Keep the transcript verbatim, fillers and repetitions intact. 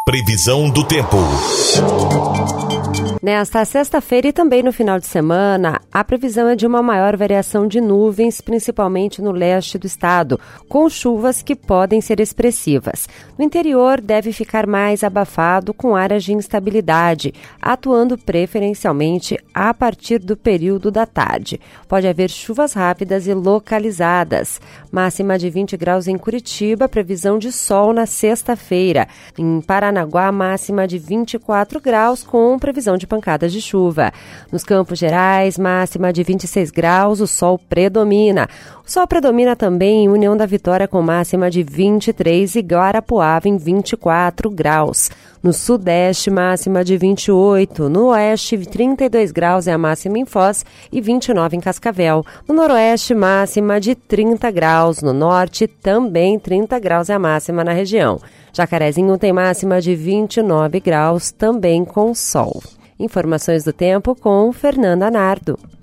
Previsão do tempo. Nesta sexta-feira e também no final de semana, a previsão é de uma maior variação de nuvens, principalmente no leste do estado, com chuvas que podem ser expressivas. No interior, deve ficar mais abafado, com áreas de instabilidade, atuando preferencialmente a partir do período da tarde. Pode haver chuvas rápidas e localizadas. Máxima de vinte graus em Curitiba, previsão de sol na sexta-feira. Em Paranaguá, máxima de vinte e quatro graus, com previsão de pancadas de chuva. Nos Campos Gerais, máxima de vinte e seis graus, o sol predomina. O sol predomina também em União da Vitória, com máxima de vinte e três e Guarapuava em vinte e quatro graus. No Sudeste, máxima de vinte e oito. No Oeste, trinta e dois graus é a máxima em Foz e vinte e nove em Cascavel. No Noroeste, máxima de trinta graus. No Norte, também trinta graus é a máxima na região. Jacarezinho tem máxima de vinte e nove graus, também com sol. Informações do tempo com Fernanda Nardo.